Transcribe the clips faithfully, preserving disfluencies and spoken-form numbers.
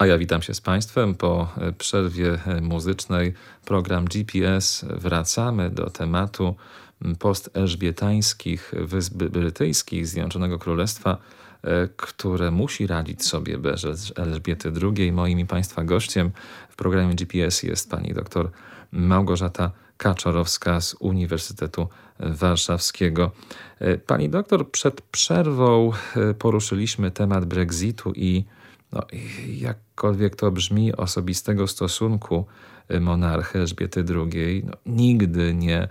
A ja witam się z Państwem. Po przerwie muzycznej program G P S wracamy do tematu postelżbietańskich Wysp Brytyjskich Zjednoczonego Królestwa, które musi radzić sobie bez Elżbiety drugiej. Moim i Państwa gościem w programie G P S jest pani doktor Małgorzata Kaczorowska z Uniwersytetu Warszawskiego. Pani doktor, przed przerwą poruszyliśmy temat Brexitu i no, jakkolwiek to brzmi, osobistego stosunku monarchy Elżbiety drugiej. No, nigdy nie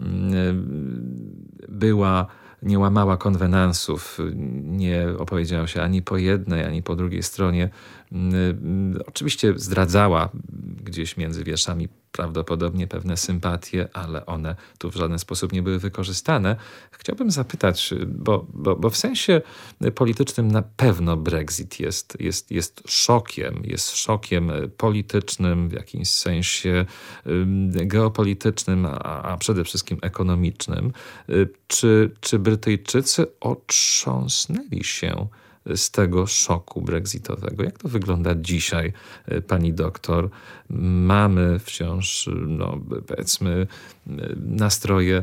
była, nie łamała konwenansów, nie opowiedziała się ani po jednej, ani po drugiej stronie. Oczywiście zdradzała gdzieś między wierszami prawdopodobnie pewne sympatie, ale one tu w żaden sposób nie były wykorzystane. Chciałbym zapytać, bo, bo, bo w sensie politycznym na pewno Brexit jest, jest, jest szokiem, jest szokiem politycznym, w jakimś sensie geopolitycznym, a, a przede wszystkim ekonomicznym. Czy, czy Brytyjczycy otrząsnęli się z tego szoku brexitowego? Jak to wygląda dzisiaj, pani doktor? Mamy wciąż, no, powiedzmy, nastroje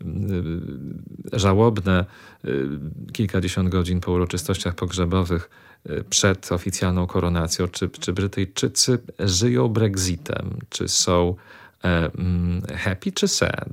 żałobne. Kilkadziesiąt godzin po uroczystościach pogrzebowych przed oficjalną koronacją. Czy, czy Brytyjczycy żyją Brexitem? Czy są happy czy sad?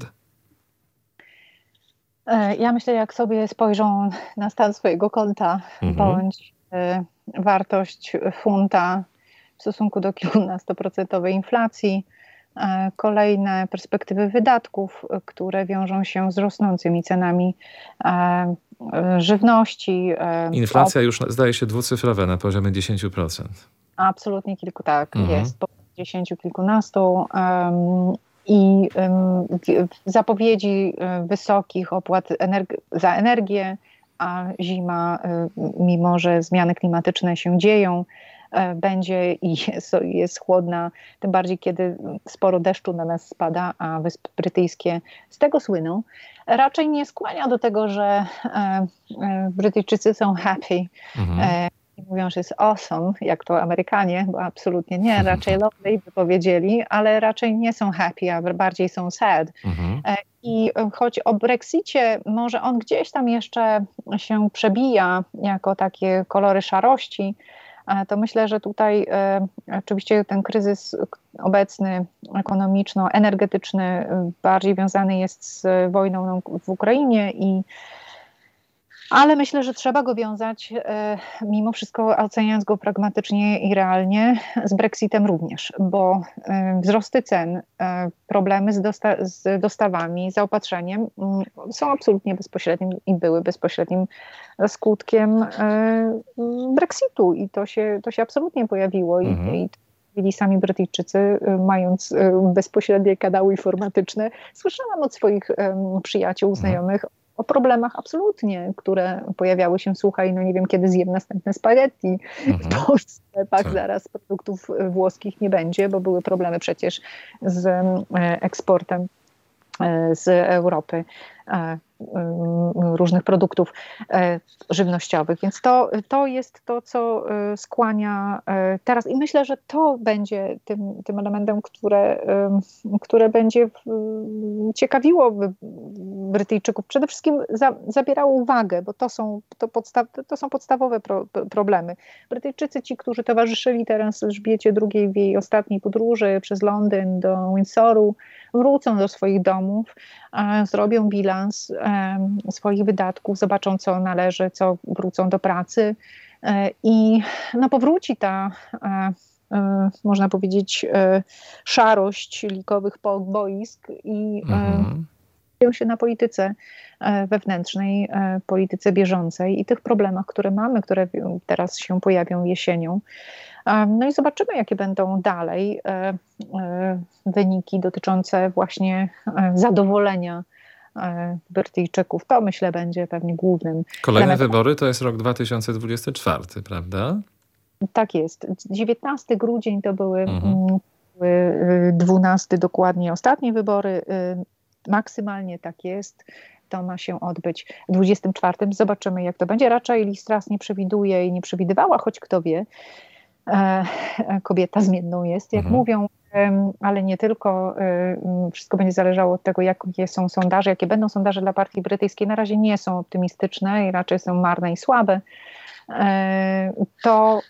Ja myślę, jak sobie spojrzą na stan swojego konta, mhm. bądź y, wartość funta w stosunku do kilkunastoprocentowej inflacji, y, kolejne perspektywy wydatków, y, które wiążą się z rosnącymi cenami y, y, żywności. Y, Inflacja op- już zdaje się dwucyfrowa na poziomie dziesięć procent. Absolutnie kilku, tak, mhm. jest po dziesięciu kilkunastu. Um, I um, zapowiedzi wysokich opłat energ- za energię, a zima, mimo że zmiany klimatyczne się dzieją, będzie i jest, jest chłodna, tym bardziej kiedy sporo deszczu na nas spada, a Wyspy Brytyjskie z tego słyną. Raczej nie skłania do tego, że e, e, Brytyjczycy są happy. Mhm. E, Mówią, że jest awesome, jak to Amerykanie, bo absolutnie nie, raczej lovely by powiedzieli, ale raczej nie są happy, a bardziej są sad. Mhm. I choć o Brexicie może on gdzieś tam jeszcze się przebija jako takie kolory szarości, to myślę, że tutaj e, oczywiście ten kryzys obecny, ekonomiczno-energetyczny bardziej wiązany jest z wojną w Ukrainie i ale myślę, że trzeba go wiązać, e, mimo wszystko oceniając go pragmatycznie i realnie, z Brexitem również, bo e, wzrosty cen, e, problemy z, dosta- z dostawami, zaopatrzeniem m, są absolutnie bezpośrednim i były bezpośrednim skutkiem e, Brexitu i to się, to się absolutnie pojawiło mhm. i, i byli sami Brytyjczycy, mając bezpośrednie kanały informatyczne. Słyszałam od swoich um, przyjaciół, znajomych, mhm. o problemach absolutnie, które pojawiały się, słuchaj, no nie wiem kiedy zjem następne spaghetti. Mhm. Po sklepach tak. Zaraz produktów włoskich nie będzie, bo były problemy przecież z eksportem z Europy różnych produktów żywnościowych. Więc to, to jest to, co skłania teraz i myślę, że to będzie tym, tym elementem, które, które będzie ciekawiło Brytyjczyków. Przede wszystkim za, zabierało uwagę, bo to są, to podstaw, to są podstawowe pro, problemy. Brytyjczycy, ci, którzy towarzyszyli teraz Elżbiecie drugiej w jej ostatniej podróży przez Londyn do Windsoru, wrócą do swoich domów, zrobią bilans swoich wydatków, zobaczą, co należy, co wrócą do pracy i no, powróci ta, można powiedzieć, szarość likowych boisk i mhm. się na polityce wewnętrznej, polityce bieżącej i tych problemach, które mamy, które teraz się pojawią jesienią. No i zobaczymy, jakie będą dalej wyniki dotyczące właśnie zadowolenia Brytyjczyków. To myślę będzie pewnie głównym. Kolejne elementem. Wybory to jest rok dwa tysiące dwudziesty czwarty, prawda? Tak jest. dziewiętnastego grudnia to były, mhm. były dwunaste dokładnie ostatnie wybory. Maksymalnie tak jest. To ma się odbyć dwudziestym czwartym. Zobaczymy, jak to będzie. Raczej Liz Truss nie przewiduje i nie przewidywała, choć kto wie, kobieta zmienną jest, jak Mhm. mówią, ale nie tylko. Wszystko będzie zależało od tego, jakie są sondaże, jakie będą sondaże dla partii brytyjskiej. Na razie nie są optymistyczne i raczej są marne i słabe. To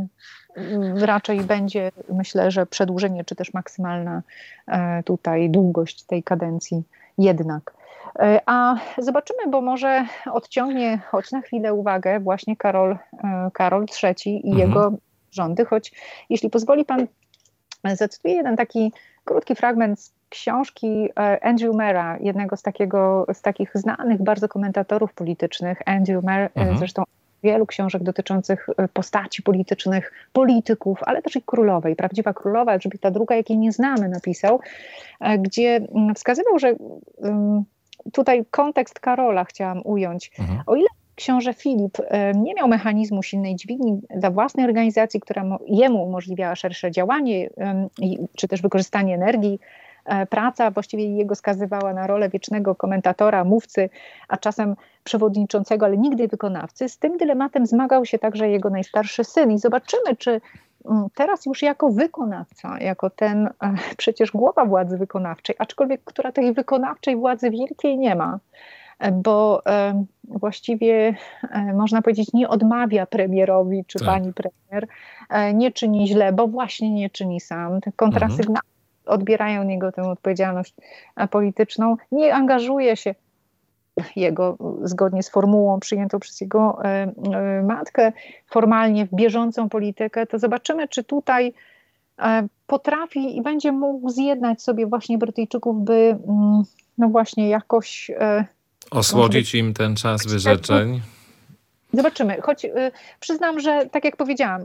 raczej będzie, myślę, że przedłużenie, czy też maksymalna tutaj długość tej kadencji jednak. A zobaczymy, bo może odciągnie choć na chwilę uwagę właśnie Karol, Karol trzeci i mhm. jego rządy, choć jeśli pozwoli pan, zacytuję jeden taki krótki fragment z książki Andrew Mera, jednego z, takiego, z takich znanych bardzo komentatorów politycznych. Andrew Mer, mhm. zresztą wielu książek dotyczących postaci politycznych, polityków, ale też i królowej. Prawdziwa królowa, Elżbieta druga, jakiej nie znamy, napisał, gdzie wskazywał, że tutaj kontekst Karola chciałam ująć. Mhm. O ile książę Filip nie miał mechanizmu silnej dźwigni dla własnej organizacji, która jemu umożliwiała szersze działanie, czy też wykorzystanie energii, praca właściwie jego skazywała na rolę wiecznego komentatora, mówcy, a czasem przewodniczącego, ale nigdy wykonawcy. Z tym dylematem zmagał się także jego najstarszy syn i zobaczymy, czy teraz już jako wykonawca, jako ten przecież głowa władzy wykonawczej, aczkolwiek która tej wykonawczej władzy wielkiej nie ma, bo e, właściwie e, można powiedzieć nie odmawia premierowi czy tak. pani premier, e, nie czyni źle, bo właśnie nie czyni sam. Te kontrasygnały mhm. odbierają niego tę odpowiedzialność polityczną, nie angażuje się jego, zgodnie z formułą przyjętą przez jego e, e, matkę, formalnie w bieżącą politykę, to zobaczymy, czy tutaj e, potrafi i będzie mógł zjednać sobie właśnie Brytyjczyków, by mm, no właśnie jakoś e, osłodzić im ten czas wyrzeczeń. Zobaczymy, choć y, przyznam, że tak jak powiedziałam, y,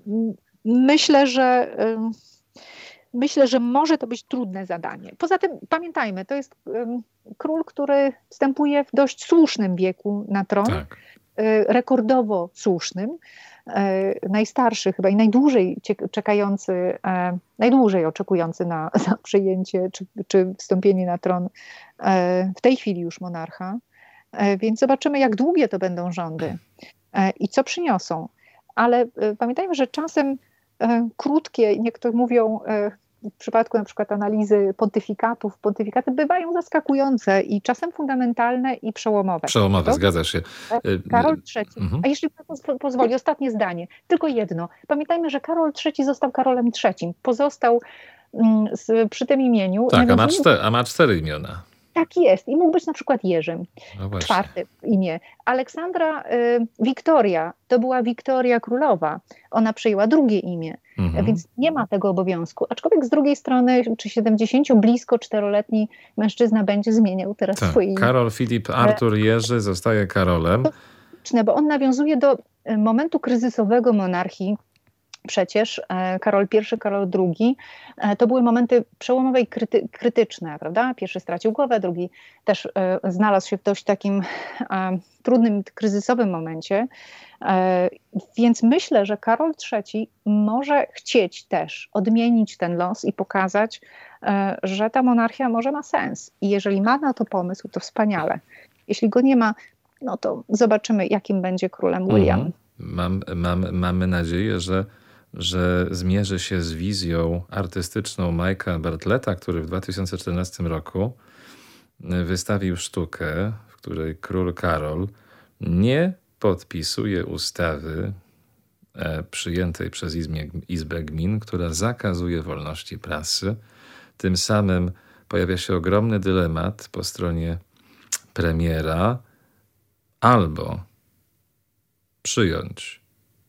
myślę, że y, myślę, że może to być trudne zadanie. Poza tym pamiętajmy, to jest y, król, który wstępuje w dość słusznym wieku na tron, tak. y, rekordowo słusznym, y, najstarszy chyba i najdłużej czekający, y, najdłużej oczekujący na, na przyjęcie czy, czy wstąpienie na tron y, w tej chwili już monarcha. Y, więc zobaczymy, jak długie to będą rządy y, i co przyniosą. Ale y, pamiętajmy, że czasem y, krótkie, niektórzy mówią y, w przypadku na przykład analizy pontyfikatów, pontyfikaty bywają zaskakujące i czasem fundamentalne i przełomowe. Przełomowe, to, zgadza się. Karol trzeci, mhm. a jeśli pan pozwoli, ostatnie zdanie, tylko jedno. Pamiętajmy, że Karol trzeci został Karolem trzecim, pozostał mm, z, przy tym imieniu. Tak, a ma, cztery, a ma cztery imiona. Tak jest i mógł być na przykład Jerzym, no czwarte imię. Aleksandra y, Wiktoria, to była Wiktoria Królowa, ona przyjęła drugie imię, mhm. więc nie ma tego obowiązku. Aczkolwiek z drugiej strony, czy siedemdziesięcio blisko czteroletni mężczyzna będzie zmieniał teraz tak. swoje imię. Karol Filip Artur Jerzy zostaje Karolem. Bo on nawiązuje do momentu kryzysowego monarchii. Przecież Karol pierwszy, Karol drugi to były momenty przełomowe i kryty, krytyczne, prawda? Pierwszy stracił głowę, drugi też e, znalazł się w dość takim e, trudnym, kryzysowym momencie. E, więc myślę, że Karol trzeci może chcieć też odmienić ten los i pokazać, e, że ta monarchia może ma sens. I jeżeli ma na to pomysł, to wspaniale. Jeśli go nie ma, no to zobaczymy, jakim będzie królem William. Mhm. Mam, mam, mamy nadzieję, że że zmierzy się z wizją artystyczną Mike'a Bartletta, który w dwa tysiące czternastym roku wystawił sztukę, w której król Karol nie podpisuje ustawy e, przyjętej przez Izbę, Izbę Gmin, która zakazuje wolności prasy. Tym samym pojawia się ogromny dylemat po stronie premiera: albo przyjąć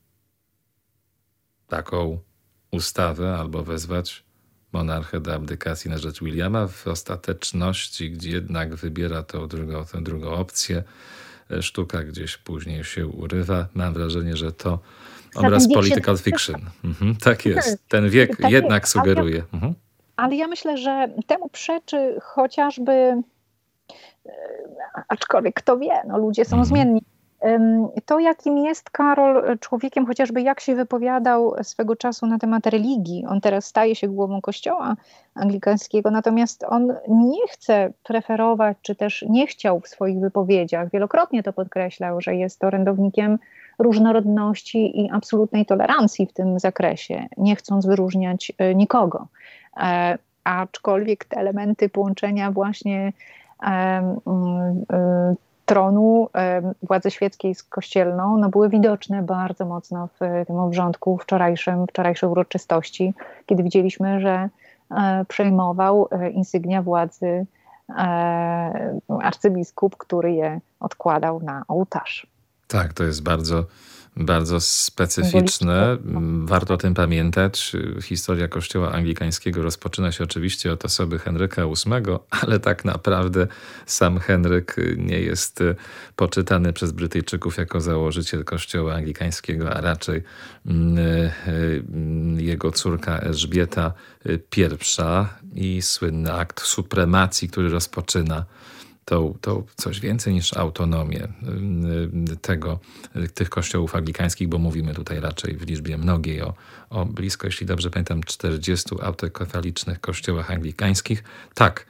taką ustawę, albo wezwać monarchę do abdykacji na rzecz Williama. W ostateczności, gdzie jednak wybiera tą drugą, tę drugą opcję, sztuka gdzieś później się urywa. Mam wrażenie, że to obraz political fiction. Mhm, tak jest. Ten wiek tak jednak jest, sugeruje. Ale, mhm. ale ja myślę, że temu przeczy chociażby, aczkolwiek kto wie, no ludzie są mhm. zmienni. To, jakim jest Karol człowiekiem, chociażby jak się wypowiadał swego czasu na temat religii. On teraz staje się głową kościoła anglikańskiego, natomiast on nie chce preferować, czy też nie chciał w swoich wypowiedziach, wielokrotnie to podkreślał, że jest orędownikiem różnorodności i absolutnej tolerancji w tym zakresie, nie chcąc wyróżniać nikogo. Aczkolwiek te elementy połączenia właśnie tronu władzy świeckiej z kościelną no były widoczne bardzo mocno w tym obrządku wczorajszym, wczorajszej uroczystości, kiedy widzieliśmy, że przejmował insygnia władzy arcybiskup, który je odkładał na ołtarz. Tak, to jest bardzo, bardzo specyficzne. Warto o tym pamiętać. Historia Kościoła Anglikańskiego rozpoczyna się oczywiście od osoby Henryka ósmego, ale tak naprawdę sam Henryk nie jest poczytany przez Brytyjczyków jako założyciel Kościoła Anglikańskiego, a raczej jego córka Elżbieta pierwsza i słynny akt supremacji, który rozpoczyna To, to coś więcej niż autonomię tego, tych kościołów anglikańskich, bo mówimy tutaj raczej w liczbie mnogiej o, o blisko, jeśli dobrze pamiętam, czterdziestu autokefalicznych kościołach anglikańskich. Tak,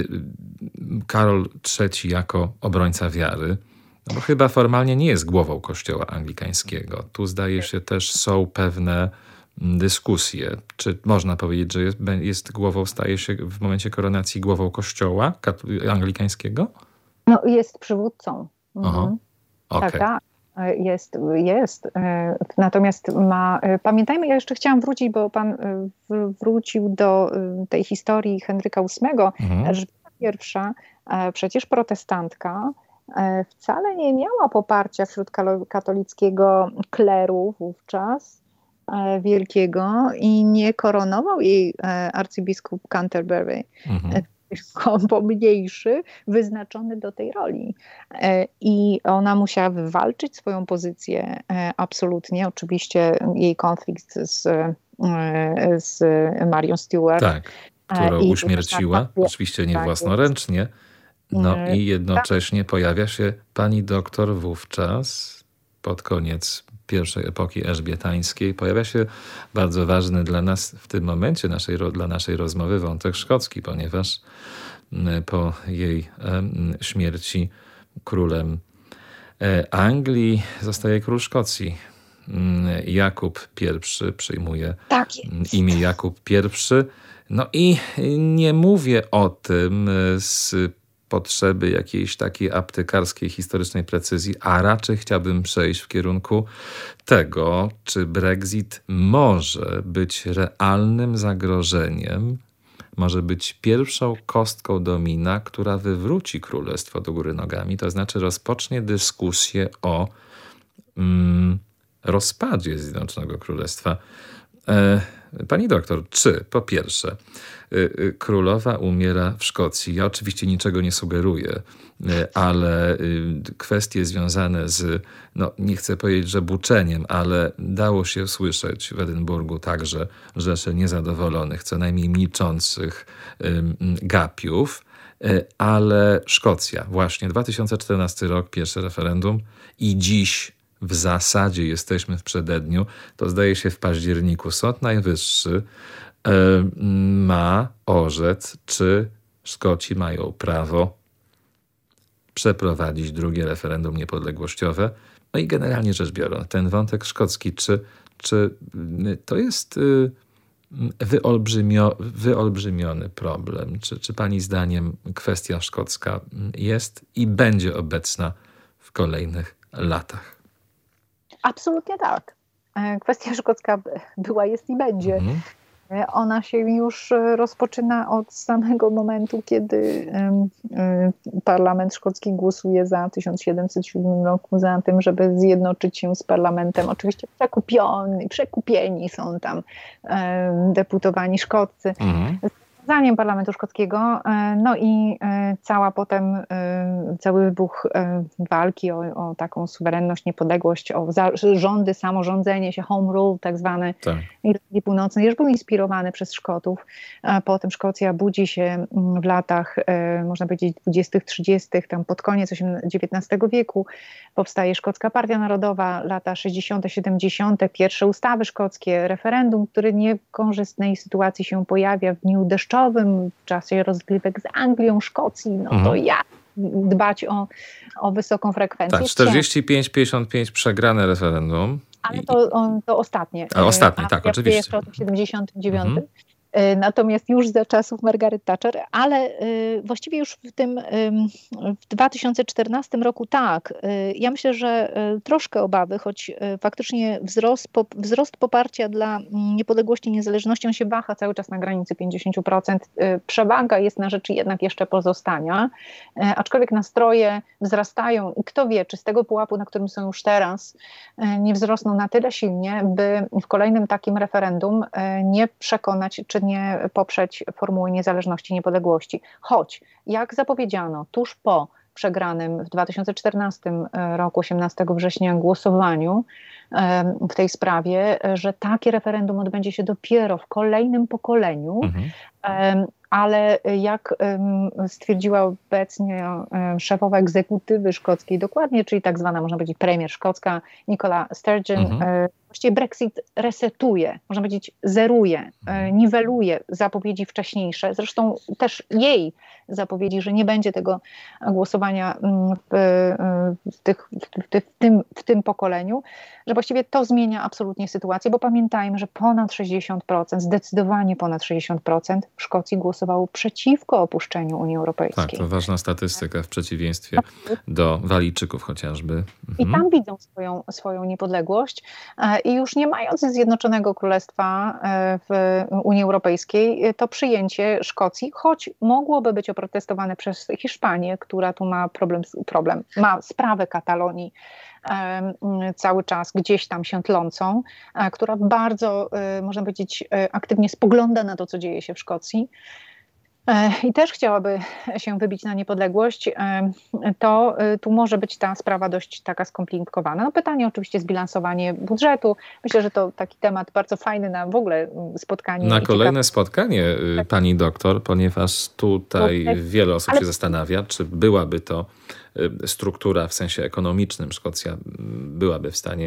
Karol trzeci jako obrońca wiary, no bo chyba formalnie nie jest głową kościoła anglikańskiego. Tu zdaje się też są pewne dyskusje. Czy można powiedzieć, że jest, jest głową, staje się w momencie koronacji głową kościoła anglikańskiego? No jest przywódcą. Mhm. Okay. Tak, tak. Jest, jest. Natomiast ma, pamiętajmy, ja jeszcze chciałam wrócić, bo pan wrócił do tej historii Henryka ósmego. Mhm. Elżbieta pierwsza, przecież protestantka, wcale nie miała poparcia wśród katolickiego kleru wówczas, wielkiego, i nie koronował jej arcybiskup Canterbury, mhm. pomniejszy, wyznaczony do tej roli. I ona musiała wywalczyć swoją pozycję absolutnie. Oczywiście jej konflikt z, z Marią Stuart. Tak, którą I uśmierciła, oczywiście nie własnoręcznie. No i jednocześnie pojawia się pani doktor wówczas, pod koniec pierwszej epoki elżbietańskiej, pojawia się bardzo ważny dla nas w tym momencie, naszej, dla naszej rozmowy, wątek szkocki, ponieważ po jej śmierci królem Anglii zostaje król Szkocji. Jakub pierwszy przyjmuje tak imię Jakub pierwszy. No i nie mówię o tym z potrzeby jakiejś takiej aptekarskiej, historycznej precyzji, a raczej chciałbym przejść w kierunku tego, czy Brexit może być realnym zagrożeniem, może być pierwszą kostką domina, która wywróci królestwo do góry nogami, to znaczy rozpocznie dyskusję o mm, rozpadzie Zjednoczonego Królestwa. E, Pani doktor, czy po pierwsze królowa umiera w Szkocji? Ja oczywiście niczego nie sugeruję, ale kwestie związane z, no nie chcę powiedzieć, że buczeniem, ale dało się słyszeć w Edynburgu także rzesze niezadowolonych, co najmniej milczących gapiów, ale Szkocja, właśnie dwa tysiące czternasty rok, pierwsze referendum i dziś w zasadzie jesteśmy w przededniu, to zdaje się w październiku Sąd Najwyższy ma orzec, czy Szkoci mają prawo przeprowadzić drugie referendum niepodległościowe. No i generalnie rzecz biorąc, ten wątek szkocki, czy, czy to jest wyolbrzymio, wyolbrzymiony problem? Czy, czy pani zdaniem kwestia szkocka jest i będzie obecna w kolejnych latach? Absolutnie tak. Kwestia szkocka była, jest i będzie. Mhm. Ona się już rozpoczyna od samego momentu, kiedy parlament szkocki głosuje za w tysiąc siedemset siódmym roku za tym, żeby zjednoczyć się z parlamentem. Oczywiście przekupioni, przekupieni są tam deputowani szkoccy. Mhm. Zdaniem parlamentu szkockiego, no i cała potem, cały wybuch walki o, o taką suwerenność, niepodległość, o za, rządy, samorządzenie się, home rule tak zwane tak. Irlandii Północnej, już był inspirowany przez Szkotów. Potem Szkocja budzi się w latach, można powiedzieć, dwudziestych, trzydziestych, tam pod koniec dziewiętnastego wieku. Powstaje Szkocka Partia Narodowa, lata sześćdziesiąte, siedemdziesiąte, pierwsze ustawy szkockie, referendum, które w niekorzystnej sytuacji się pojawia w dniu deszczowym, w czasie rozgrywek z Anglią, Szkocji, no to mhm. ja dbać o, o wysoką frekwencję. Tak, czterdzieści pięć pięćdziesiąt pięć przegrane referendum. Ale to, to ostatnie. A ostatnie, tak, ja oczywiście. Jeszcze od siedemdziesiątym dziewiątym. Mhm. Natomiast już za czasów Margaret Thatcher, ale właściwie już w tym w dwa tysiące czternastym roku tak. Ja myślę, że troszkę obawy, choć faktycznie wzrost, wzrost poparcia dla niepodległości i niezależności, on się waha cały czas na granicy pięćdziesiąt procent. Przewaga jest na rzeczy jednak jeszcze pozostania, aczkolwiek nastroje wzrastają i kto wie, czy z tego pułapu, na którym są już teraz, nie wzrosną na tyle silnie, by w kolejnym takim referendum nie przekonać, czy nie poprzeć formuły niezależności i niepodległości. Choć, jak zapowiedziano tuż po przegranym w dwa tysiące czternastym roku, osiemnastego września, głosowaniu w tej sprawie, że takie referendum odbędzie się dopiero w kolejnym pokoleniu, mhm. ale jak stwierdziła obecnie szefowa egzekutywy szkockiej, dokładnie, czyli tak zwana, można powiedzieć, premier szkocka Nicola Sturgeon, mhm. właściwie Brexit resetuje, można powiedzieć zeruje, niweluje zapowiedzi wcześniejsze. Zresztą też jej zapowiedzi, że nie będzie tego głosowania w, w, tych, w, tych, w, tym, w tym pokoleniu, że właściwie to zmienia absolutnie sytuację, bo pamiętajmy, że ponad sześćdziesiąt procent, zdecydowanie ponad sześćdziesiąt procent w Szkocji głosowało przeciwko opuszczeniu Unii Europejskiej. Tak, to ważna statystyka w przeciwieństwie do Walijczyków chociażby. Mhm. I tam widzą swoją, swoją niepodległość i już nie mając Zjednoczonego Królestwa w Unii Europejskiej, to przyjęcie Szkocji, choć mogłoby być oprotestowane przez Hiszpanię, która tu ma problem, problem ma sprawę Katalonii cały czas gdzieś tam się tlącą, która bardzo, można powiedzieć, aktywnie spogląda na to, co dzieje się w Szkocji i też chciałaby się wybić na niepodległość, to tu może być ta sprawa dość taka skomplikowana. No pytanie oczywiście zbilansowanie budżetu. Myślę, że to taki temat bardzo fajny na w ogóle spotkanie. Na kolejne ciekawe spotkanie, pani doktor, ponieważ tutaj wiele osób Ale... się zastanawia, czy byłaby to struktura w sensie ekonomicznym, Szkocja byłaby w stanie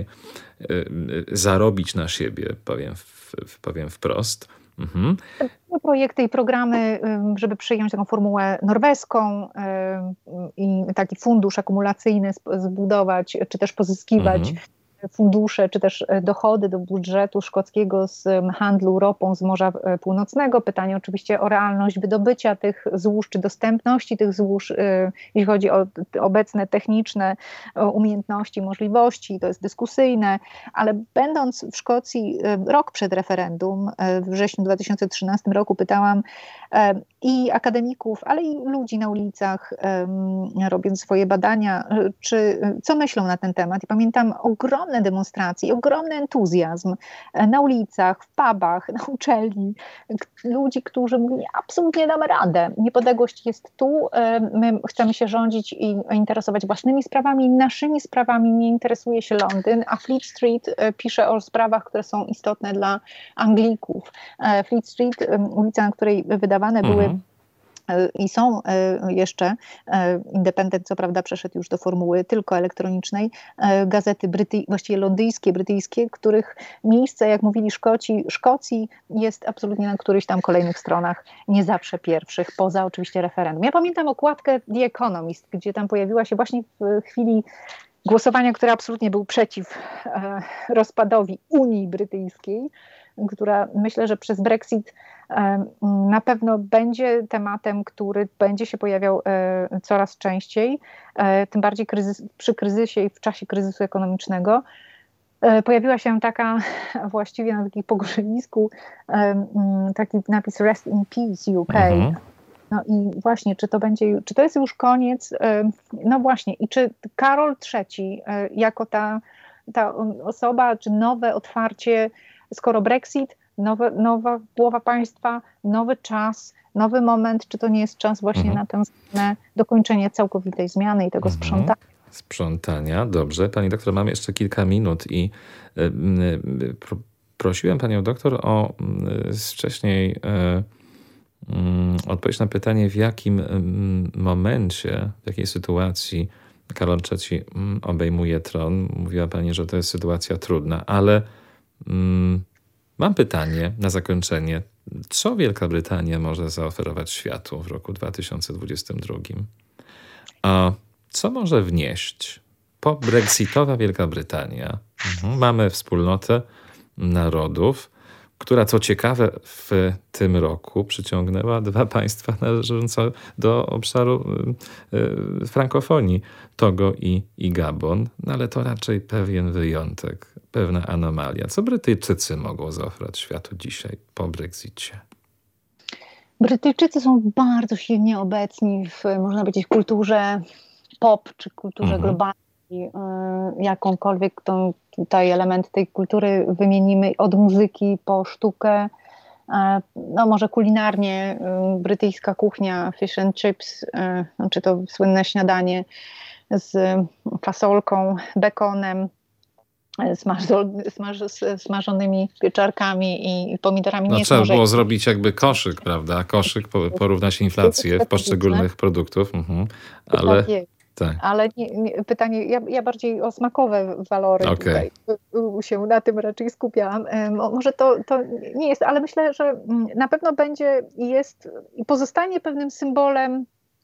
zarobić na siebie, powiem, powiem wprost. Mhm. Projekty i programy, żeby przyjąć taką formułę norweską i taki fundusz akumulacyjny zbudować, czy też pozyskiwać mhm. fundusze, czy też dochody do budżetu szkockiego z handlu ropą z Morza Północnego. Pytanie oczywiście o realność wydobycia tych złóż, czy dostępności tych złóż, jeśli chodzi o obecne techniczne umiejętności, możliwości, to jest dyskusyjne, ale będąc w Szkocji rok przed referendum, w wrześniu dwa tysiące trzynastym roku pytałam i akademików, ale i ludzi na ulicach, robiąc swoje badania, czy co myślą na ten temat. I pamiętam ogromne demonstracje, ogromny entuzjazm na ulicach, w pubach, na uczelni. Ludzi, którzy mówili, absolutnie damy radę. Niepodległość jest tu, my chcemy się rządzić i interesować własnymi sprawami, naszymi sprawami nie interesuje się Londyn, a Fleet Street pisze o sprawach, które są istotne dla Anglików. Fleet Street, ulica, na której wydawane mhm. były i są jeszcze, Independent co prawda przeszedł już do formuły tylko elektronicznej, gazety bryty, właściwie londyńskie, brytyjskie, których miejsce, jak mówili Szkoci, Szkocji jest absolutnie na którychś tam kolejnych stronach, nie zawsze pierwszych, poza oczywiście referendum. Ja pamiętam okładkę The Economist, gdzie tam pojawiła się właśnie w chwili głosowania, który absolutnie był przeciw rozpadowi Unii Brytyjskiej, która myślę, że przez Brexit na pewno będzie tematem, który będzie się pojawiał coraz częściej, tym bardziej kryzys, przy kryzysie i w czasie kryzysu ekonomicznego. Pojawiła się taka właściwie na takim pogrzebisku taki napis Rest in Peace U K. Mhm. No i właśnie, czy to będzie, czy to jest już koniec? No właśnie, i czy Karol trzeci jako ta, ta osoba, czy nowe otwarcie, skoro Brexit, nowe, nowa głowa państwa, nowy czas, nowy moment, czy to nie jest czas właśnie mhm. na tę na dokończenie całkowitej zmiany i tego mhm. sprzątania? Sprzątania, dobrze. Pani doktor, mamy jeszcze kilka minut i y, y, pro, prosiłem panią doktor o y, wcześniej y, y, odpowiedź na pytanie, w jakim y, momencie, w jakiej sytuacji Karol trzeci y, obejmuje tron. Mówiła pani, że to jest sytuacja trudna, ale y, mam pytanie na zakończenie. Co Wielka Brytania może zaoferować światu w roku dwa tysiące dwudziestym drugim? A co może wnieść pobrexitowa Wielka Brytania? Mhm. Mamy wspólnotę narodów, która co ciekawe w tym roku przyciągnęła dwa państwa należące do obszaru y, y, frankofonii, Togo i, i Gabon, no ale to raczej pewien wyjątek, pewna anomalia. Co Brytyjczycy mogą zaoferować światu dzisiaj po Brexicie? Brytyjczycy są bardzo silnie obecni w, można powiedzieć, kulturze pop czy kulturze mhm. globalnej. Jakąkolwiek tą, tutaj element tej kultury wymienimy, od muzyki po sztukę, no może kulinarnie, brytyjska kuchnia, fish and chips, czy to słynne śniadanie z fasolką, bekonem, smażo, smaż, smażonymi pieczarkami i pomidorami. No, nie trzeba może... było zrobić jakby koszyk, prawda? Koszyk, porównać inflację w poszczególnych produktów, mhm. ale... Tak jest. Tak. Ale nie, nie, pytanie, ja, ja bardziej o smakowe walory okay. tutaj się na tym raczej skupiałam. Może to, to nie jest, ale myślę, że na pewno będzie i jest i pozostanie pewnym symbolem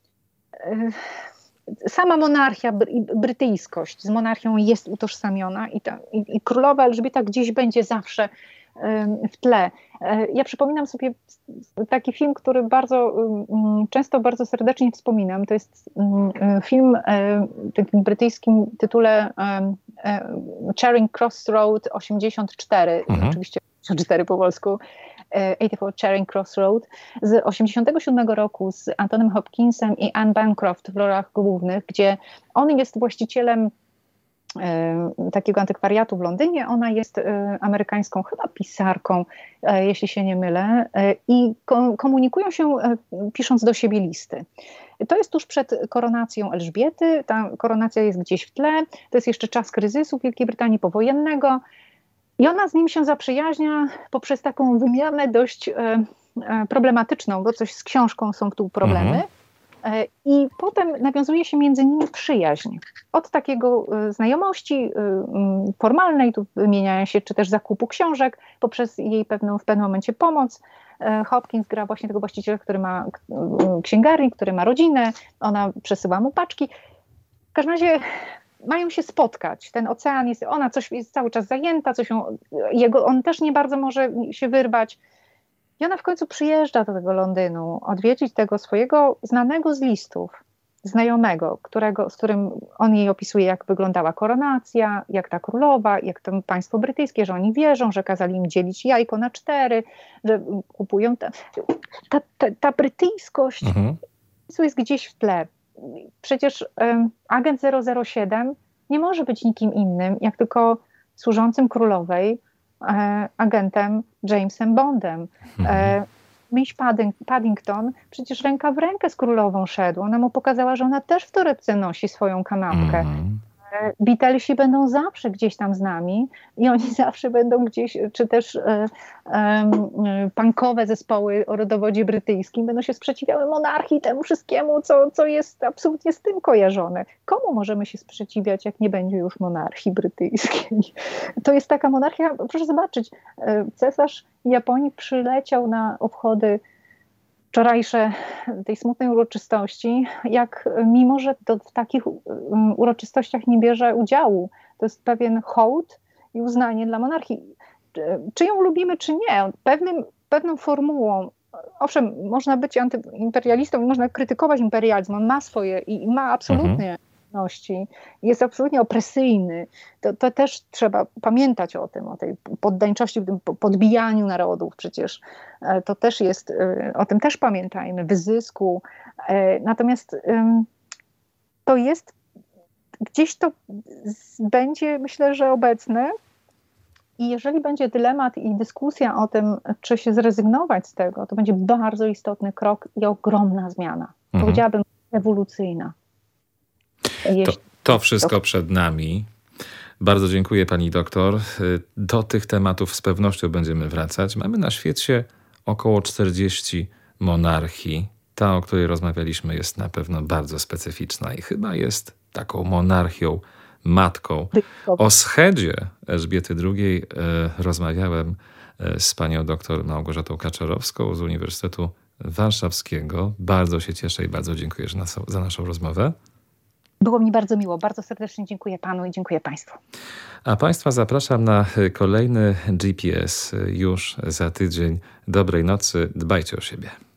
sama monarchia i brytyjskość z monarchią jest utożsamiona i, ta, i, i królowa Elżbieta gdzieś będzie zawsze w tle. Ja przypominam sobie taki film, który bardzo często, bardzo serdecznie wspominam. To jest film w takim brytyjskim tytule Charing Cross Road osiemdziesiąt cztery, mhm. oczywiście osiemdziesiąt cztery po polsku, osiemdziesiąt cztery Charing Cross Road z osiemdziesiątego siódmego roku z Antonym Hopkinsem i Anne Bancroft w rolach głównych, gdzie on jest właścicielem takiego antykwariatu w Londynie. Ona jest amerykańską chyba pisarką, jeśli się nie mylę, i komunikują się pisząc do siebie listy. To jest tuż przed koronacją Elżbiety, ta koronacja jest gdzieś w tle, to jest jeszcze czas kryzysu w Wielkiej Brytanii powojennego i ona z nim się zaprzyjaźnia poprzez taką wymianę dość problematyczną, bo coś z książką są tu problemy. Mhm. I potem nawiązuje się między nimi przyjaźń. Od takiego znajomości formalnej, tu wymieniają się, czy też zakupu książek, poprzez jej pewną, w pewnym momencie pomoc. Hopkins gra właśnie tego właściciela, który ma księgarnię, który ma rodzinę, ona przesyła mu paczki. W każdym razie mają się spotkać. Ten ocean jest, ona coś jest cały czas zajęta, coś ją, jego, on też nie bardzo może się wyrwać. I ona w końcu przyjeżdża do tego Londynu, odwiedzić tego swojego znanego z listów, znajomego, którego, z którym on jej opisuje, jak wyglądała koronacja, jak ta królowa, jak to państwo brytyjskie, że oni wierzą, że kazali im dzielić jajko na cztery, że kupują... Ta, ta, ta, ta brytyjskość mhm. jest gdzieś w tle. Przecież um, agent zero zero siedem nie może być nikim innym, jak tylko służącym królowej, agentem Jamesem Bondem. Mhm. Miss Paddington przecież ręka w rękę z królową szedł. Ona mu pokazała, że ona też w torebce nosi swoją kanapkę. Mhm. Beatlesi będą zawsze gdzieś tam z nami i oni zawsze będą gdzieś, czy też e, e, punkowe zespoły o rodowodzie brytyjskim będą się sprzeciwiały monarchii, temu wszystkiemu, co, co jest absolutnie z tym kojarzone. Komu możemy się sprzeciwiać, jak nie będzie już monarchii brytyjskiej? To jest taka monarchia, proszę zobaczyć, cesarz Japonii przyleciał na obchody wczorajsze tej smutnej uroczystości, jak mimo, że to w takich uroczystościach nie bierze udziału. To jest pewien hołd i uznanie dla monarchii. Czy ją lubimy, czy nie? Pewnym, pewną formułą, owszem, można być antyimperialistą, można krytykować imperializm, on ma swoje i ma absolutnie mhm. jest absolutnie opresyjny. To, to też trzeba pamiętać o tym, o tej poddańczości, o tym podbijaniu narodów przecież. To też jest, o tym też pamiętajmy, wyzysku. Natomiast to jest, gdzieś to będzie, myślę, że obecne. I jeżeli będzie dylemat i dyskusja o tym, czy się zrezygnować z tego, to będzie bardzo istotny krok i ogromna zmiana. Mhm. Powiedziałabym ewolucyjna. To, to wszystko przed nami. Bardzo dziękuję pani doktor. Do tych tematów z pewnością będziemy wracać. Mamy na świecie około czterdzieści monarchii. Ta, o której rozmawialiśmy, jest na pewno bardzo specyficzna i chyba jest taką monarchią matką. O schedzie Elżbiety drugiej rozmawiałem z panią doktor Małgorzatą Kaczorowską z Uniwersytetu Warszawskiego. Bardzo się cieszę i bardzo dziękuję za naszą rozmowę. Było mi bardzo miło. Bardzo serdecznie dziękuję panu i dziękuję państwu. A państwa zapraszam na kolejny G P S już za tydzień. Dobrej nocy. Dbajcie o siebie.